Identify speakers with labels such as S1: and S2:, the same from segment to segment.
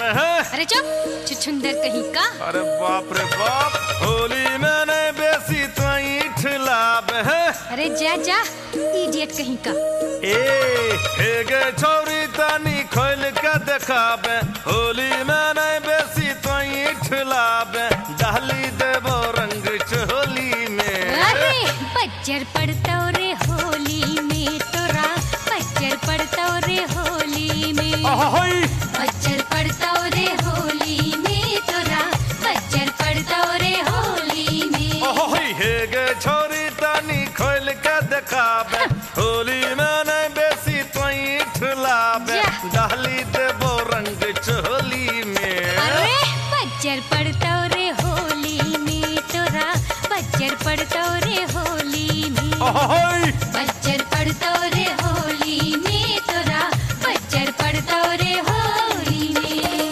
S1: अरे चुप छुछुंदर कहीं का।
S2: अरे बाप रे बाप, होली में नहीं बेसी तो ईठ लाभ है।
S1: अरे जा जा इडियट कहीं का।
S2: हे गे छोरी तनी खोल के देखाबे, होली में नहीं बेसी तो ईठ लाभे, डाली देवो रंग चोली में।
S1: अरे बज्जर पड़ता रे होली में तोरा, बज्जर पड़ता रे होली में, बज्जर पड़ता रे होली में तोरा, बज्जर पड़ता रे होली में।
S2: हे गे छोरी तनी खोल के देखाबे, होली में नहीं बेसी तो ईठ लाभे, डाली देवो रंग चोली में।
S1: अरे बज्जर पड़ता रे होली में तोरा, बज्जर पड़ता रे होली में, बज्जर पड़ता रे होली में तोरा, बज्जर पड़ता रे होली में।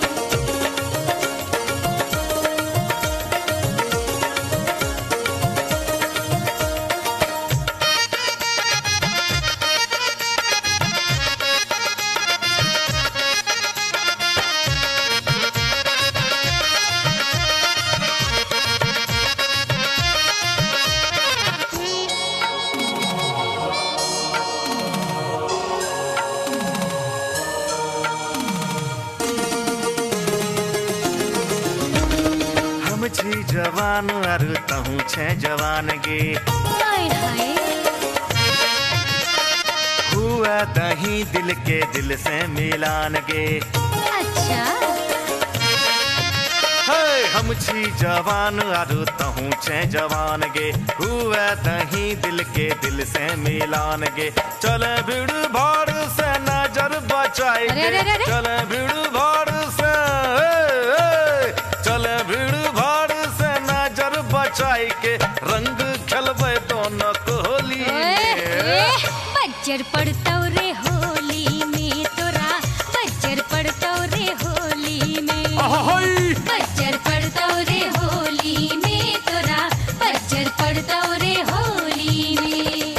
S2: जवान अरु तहु छे जवान गे,
S1: हाय हाय
S2: हुआ दही दिल के दिल से मिलान गे।
S1: अच्छा
S2: हम छी जवान अरु तहु छे जवान गे, हुआ दही दिल के दिल से मिलान गे। चले भीड़ भाड़ से नजर बचाई के, चले भीड़ भाड़ से, चले भीड़ भाड़ से नजर बचाई के, रंग खेलबे दोनों कोहली में।
S1: बज्जर पड़ता रे होली में तोरा, बज्जर पड़ता रे होली में, बज्जर पड़ता रे होली में तोरा, बज्जर पड़ता रे होली में।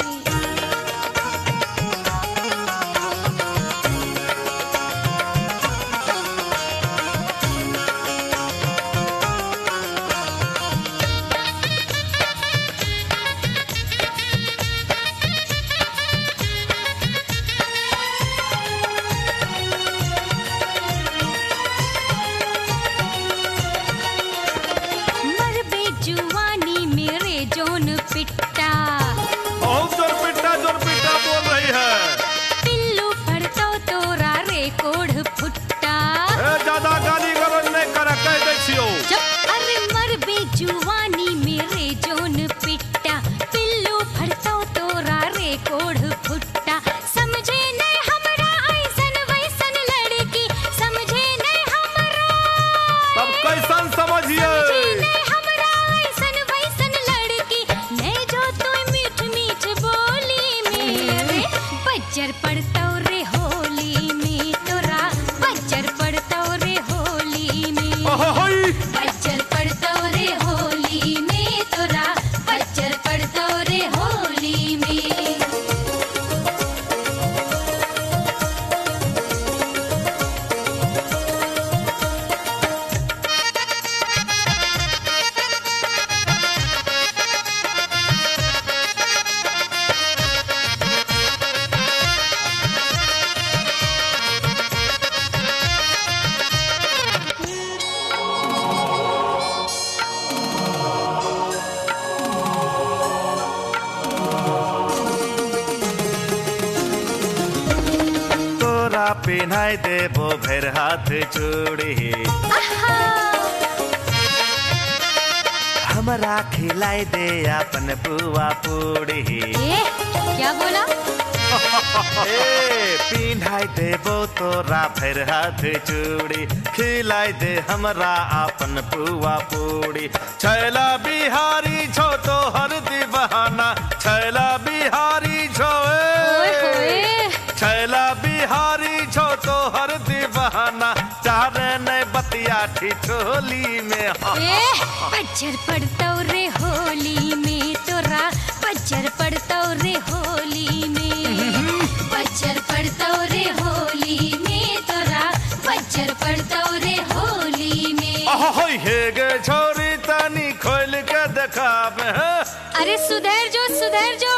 S1: जुवानी मेरे जोन पिट्टा,
S2: बहुत जोर पिट्टा बोल रही है।
S1: पिल्लू फड़ता तोरा रे कोढ़ फुट्टा।
S2: ज्यादा गाली गलौज नहीं करा, कह दे छियो।
S1: अरे मर बे जुवानी मेरे जोन पिट्टा, पिल्लू फड़ता तोरा रे कोढ़ फुट्टा। समझे नहीं हमरा ऐसन वैसन लड़की, समझे नहीं हमरा
S2: तब कैसन समझिए।
S1: बज्जर पड़ता रे होली में तोरा, बज्जर पड़ता रे होली में, बज्जर पड़ता रे होली में तोरा, बज्जर पड़ता रे होली में।
S2: पिन्हाई देबो भैर हाथ चूड़ी, हमरा खिलाई दे अपन पुआ पूड़ी।
S1: क्या बोला?
S2: पिन्हाई देबो तोरा भैर हाथ चूड़ी, खिलाई दे हमरा अपन पुआ पूड़ी। छैला बिहारी छो तो हर दीवाना, छैला बिहारी छो, छैला बिहारी छो तो हर दीवाना, चारे ने बतिया ठिठोली में।
S1: बज्जर पड़ता रे होली में तोरा, बज्जर पड़ता रे होली में, बज्जर पड़ता रे होली में तोरा, बज्जर पड़ता रे
S2: हे गे छोरी तनी खोल के दिखावे।
S1: अरे सुधर जो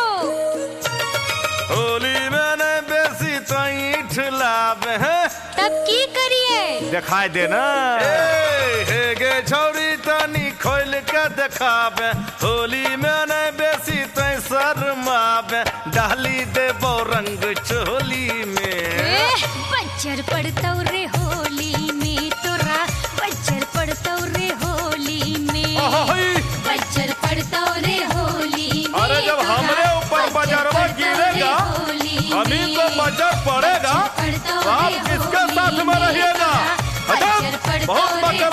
S2: होली में न बेसी तईठ लावे।
S1: तब की करिए
S2: दिखाई देना। हे गे छोरी तनी खोल के दिखावे। होली में न बेसी तई शर्मावे। डाली देबो रंग चोली में।
S1: बज्जर पड़तौ रे होली में तोरा, बज्जर पड़तौ रे होली में, बज्जर पड़तौ रे होली में।
S2: अरे जब हमरे ऊपर बजरवा गिरेगा हमी को बजर पड़ेगा। आप किसके साथ में रहिएगा? बहुत